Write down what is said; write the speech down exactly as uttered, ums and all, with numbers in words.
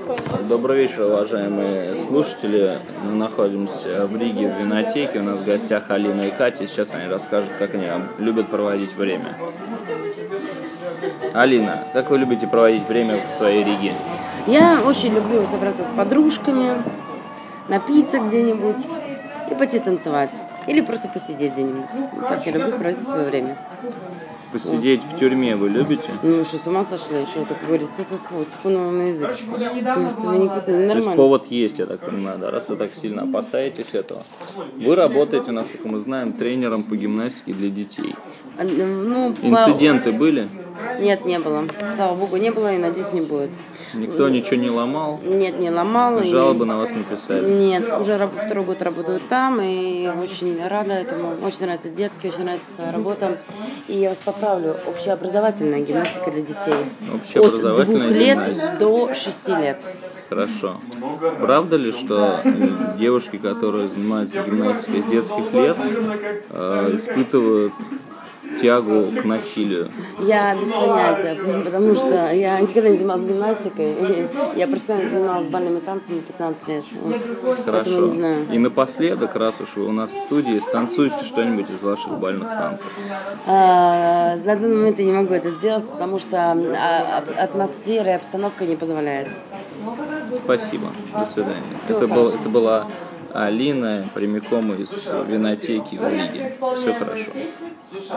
Добрый вечер, уважаемые слушатели. Мы находимся в Риге, в винотеке. У нас в гостях Алина и Катя. Сейчас они расскажут, как они любят проводить время. Алина, как вы любите проводить время в своей Риге? Я очень люблю собраться с подружками, напиться где-нибудь и пойти танцевать. Или просто посидеть где-нибудь. Так я люблю проводить свое время. Посидеть вот в тюрьме вы любите? Ну что, с ума сошли? Что так говорит? Вот, типа на язык. То есть повод есть, я так понимаю, да, раз вы так сильно опасаетесь этого. Вы работаете у нас, как мы знаем, тренером по гимнастике для детей. Ну, Инциденты по... были? Нет, не было. Слава богу, не было и, надеюсь, не будет. Никто ничего не ломал? Нет, не ломал. Жалобы и... на вас не писали? Нет, уже второй год работаю там, и очень рада этому. Очень нравятся детки, очень нравится своя работа. И я вас поправлю, общеобразовательная гимнастика для детей. Общеобразовательная От двух гимнастика. лет до шести лет. Хорошо. Правда ли, что девушки, которые занимаются гимнастикой с детских лет, испытывают тягу к насилию? Я без понятия, потому что я никогда не занималась гимнастикой. Я профессионально занималась бальными танцами пятнадцать лет. Хорошо. Не знаю. И напоследок, раз уж вы у нас в студии, станцуйте что-нибудь из ваших бальных танцев. А, на данный момент я не могу это сделать, потому что атмосфера и обстановка не позволяет. Спасибо. До свидания. Все это, был, это была Алина прямиком из винотеки в Риге. Все хорошо.